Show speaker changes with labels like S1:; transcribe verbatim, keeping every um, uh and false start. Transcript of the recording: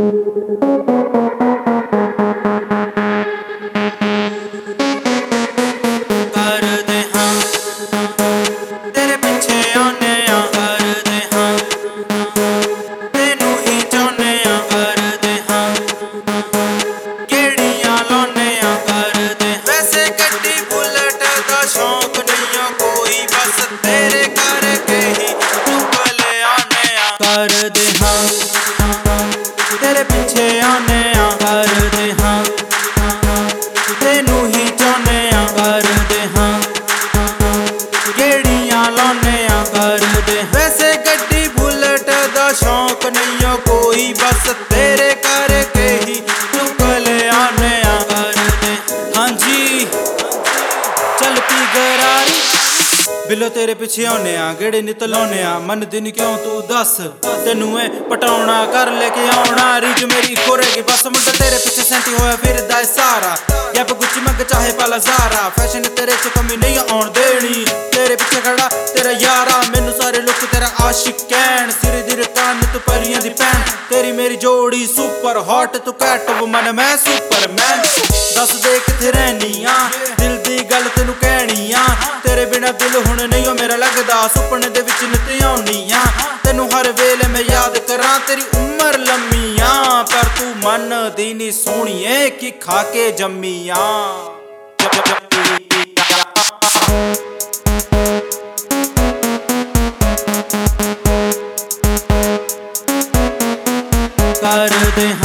S1: ਕਰਦੇ ਹਾਂ ਤੇਰੇ ਪਿੱਛੇ ਆਉਂਦੇ ਹਾਂ, ਕਰਦੇ ਹਾਂ ਤੈਨੂੰ ਹੀ ਚਾਹੁੰਦੇ ਹਾਂ, ਕਰਦੇ ਹਾਂ ਗੇੜੀਆਂ ਲਾਉਂਦੇ ਹਾਂ, ਕਰਦੇ। ਵੈਸੇ ਗੱਡੀ ਬੁਲਟ ਦਾ ਸ਼ੌਂਕ ਨਹੀਂ ਓ ਕੋਈ, ਬਸ ਤੇਰੇ ਕਰਕੇ ਹੀ ਚੁੱਕ ਲਿਆਉਂਦੇ ਹਾਂ, ਕਰਦੇ। ਹਾਂਜੀ ਚੱਲ ਪੀ ਗਰਾਰੀ ਬਿੱਲੋ ਤੇਰੇ ਪਿੱਛੇ ਆਉਨੇ ਆ, ਗੇੜੇ ਨਿਤ ਲਾਉਨੇ ਆ, ਮੰਨਦੀ ਨੀ ਕਿਉਂ ਤੂੰ ਦੱਸ, ਤੈਨੂੰ ਏ ਪਟਾਉਣਾ ਕਰ ਲੈ ਕੇ ਆਉਣਾ, ਰੀਝ ਮੇਰੀ ਖੋਰੇਗੀ ਬਸ। ਮੁੰਡਾ ਤੇਰੇ ਪਿੱਛੇ ਸੈਂਟੀ ਹੋਇਆ ਫਿਰਦਾ ਏ ਸਾਰਾ, ਜੱਬ ਗੁੱਚੀ ਮੰਗ ਚਾਹੇ ਪਾਲਾ ਜ਼ਾਰਾ, ਫੈਸ਼ਨ ਤੇਰੇ ਚ ਕਮੀ ਨਹੀਂ ਆਉਣ ਦੇਣੀ, ਤੇਰੇ ਪਿੱਛੇ ਖੜਾ ਤੇਰਾ ਯਾਰਾ, ਮੈਨੂੰ ਸਾਰੇ ਲੋਕ ਤੇਰਾ ਆਸ਼ਿਕ ਕਹਿਣ, ਸਿਰੇ ਦੀ ਰਕਾਨ ਤੂੰ ਪਰੀਆਂ ਦੀ ਭੈਣ, ਤੇਰੀ ਮੇਰੀ ਜੋੜੀ ਸੁਪਰ ਹੌਟ, ਤੂੰ ਕੈਟ ਵੂਮਨ ਮੈਂ ਸੁਪਰਮੈਨ। ਦੱਸ ਦੇ ਕਿੱਥੇ ਰਹਿਨੀ ਆ, ਦਿਲ ਦੀ ਗੱਲ ਤੈਨੂੰ ਕਹਿਣੀ ਆ, ਤੇਰੇ ਬਿਨਾ ਦਿਲ ਹੁਣ ਨਹੀਂ ਓ ਮੇਰਾ ਲੱਗਦਾ, ਸੁਪਨੇ ਦੇ ਵਿੱਚ ਨਿਤ ਆਉਣੀ ਆ, ਤੈਨੂੰ ਹਰ ਵੇਲੇ ਮੈਂ ਯਾਦ ਕਰਾਂ, ਤੇਰੀ ਉਮਰ ਲੰਮੀ ਆ, ਪਰ ਤੂੰ ਮੰਨਦੀ ਨੀ ਸੋਹਣੀਏ ਕਿ ਖਾ ਕੇ ਜੰਮੀ ਆ। ਕਰਦੇ